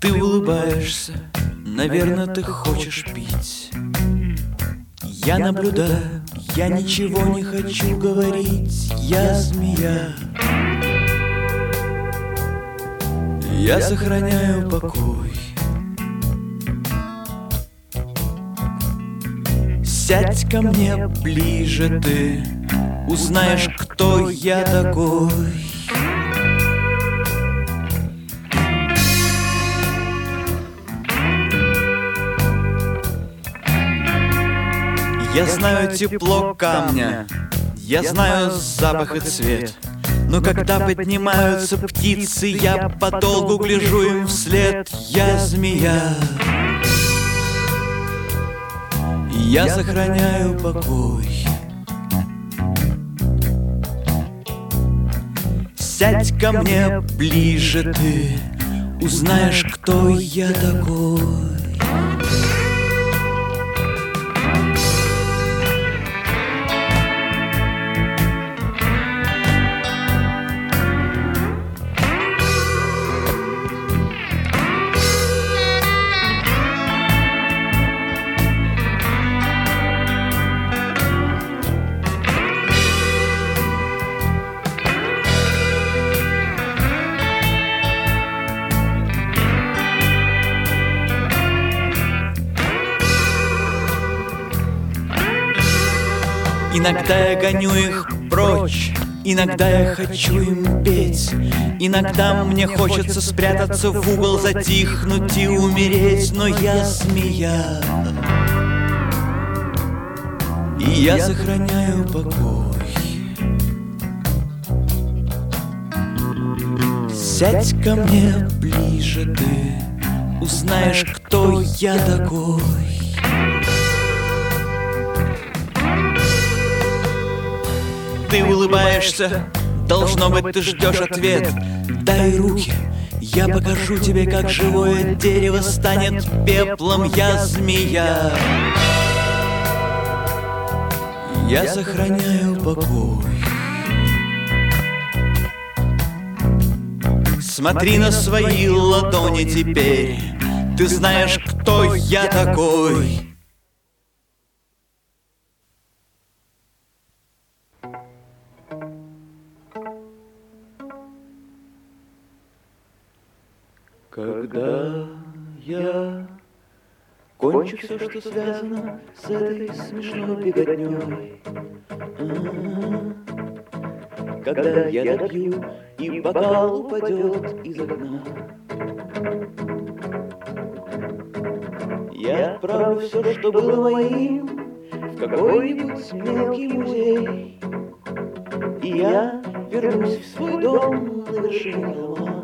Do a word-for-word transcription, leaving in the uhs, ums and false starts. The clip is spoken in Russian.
Ты улыбаешься, наверное, ты хочешь пить. Я наблюдаю, я ничего не хочу говорить. Я змея, я сохраняю покой. Сядь ко мне ближе, ты узнаешь, кто я такой. Я знаю тепло камня, я знаю запах и цвет. Но когда поднимаются птицы, я подолгу гляжу им вслед. Я змея, и я сохраняю покой. Сядь ко мне ближе, ты узнаешь, кто я такой. Иногда я гоню их прочь, иногда я хочу им петь. Иногда мне хочется спрятаться в угол, затихнуть и умереть. Но я змея, и я сохраняю покой. Сядь ко мне ближе, ты узнаешь, кто я такой. Ты улыбаешься, должно быть, ты ждешь ответ. Дай руки, я покажу тебе, как живое дерево станет пеплом. Я змея, я сохраняю покой. Смотри на свои ладони теперь, ты знаешь, кто я такой. Когда я кончу все, что связано с этой смешной беготней, когда я допью, и бокал упадет из окна, я отправлю все, что было моим, в какой-нибудь мелкий музей, и я вернусь в свой дом на вершине холма.